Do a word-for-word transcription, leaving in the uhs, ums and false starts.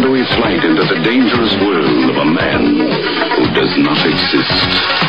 shadowy flight into the dangerous world of a man who does not exist.